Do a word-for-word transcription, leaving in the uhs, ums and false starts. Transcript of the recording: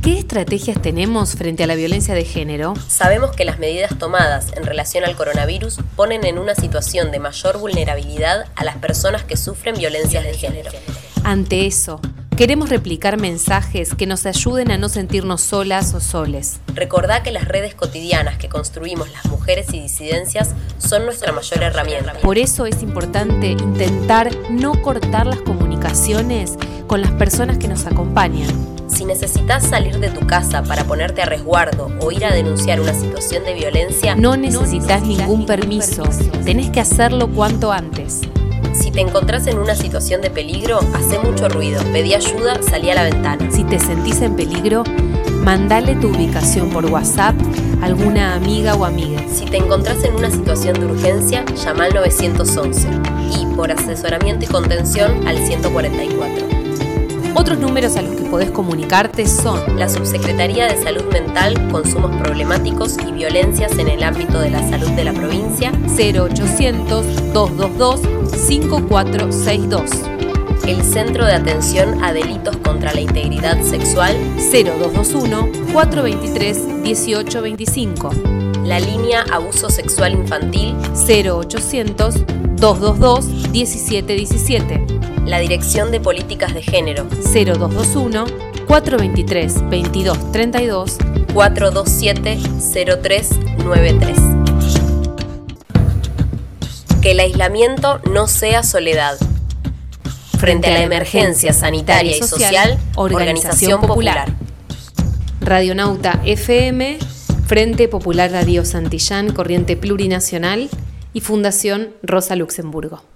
¿Qué estrategias tenemos frente a la violencia de género? Sabemos que las medidas tomadas en relación al coronavirus ponen en una situación de mayor vulnerabilidad a las personas que sufren violencias de género. Ante eso, queremos replicar mensajes que nos ayuden a no sentirnos solas o soles. Recordá que las redes cotidianas que construimos las mujeres y disidencias son nuestra mayor herramienta. Por eso es importante intentar no cortar las comunicaciones con las personas que nos acompañan. Si necesitas salir de tu casa para ponerte a resguardo o ir a denunciar una situación de violencia, no necesitas ningún permiso. Tenés que hacerlo cuanto antes. Si te encontrás en una situación de peligro, hacé mucho ruido, pedí ayuda, salí a la ventana. Si te sentís en peligro, mandale tu ubicación por WhatsApp a alguna amiga o amiga. Si te encontrás en una situación de urgencia, llama al nueve once y por asesoramiento y contención al ciento cuarenta y cuatro. Otros números a los que podés comunicarte son la Subsecretaría de Salud Mental, Consumos Problemáticos y Violencias en el ámbito de la salud de la provincia, cero ochocientos, doscientos veintidós, cincuenta y cuatro sesenta y dos. El Centro de Atención a Delitos contra la Integridad Sexual, cero dos dos uno, cuatro dos tres, uno ocho dos cinco. La Línea Abuso Sexual Infantil, cero ochocientos, doscientos veintidós, diecisiete diecisiete. La Dirección de Políticas de Género, cero dos dos uno, cuatro dos tres, veintidós treinta y dos, cuatro dos siete, cero tres nueve tres. Que el aislamiento no sea soledad. Frente a la emergencia sanitaria y social, Organización Popular. Radionauta F M, Frente Popular Radio Santillán, Corriente Plurinacional y Fundación Rosa Luxemburgo.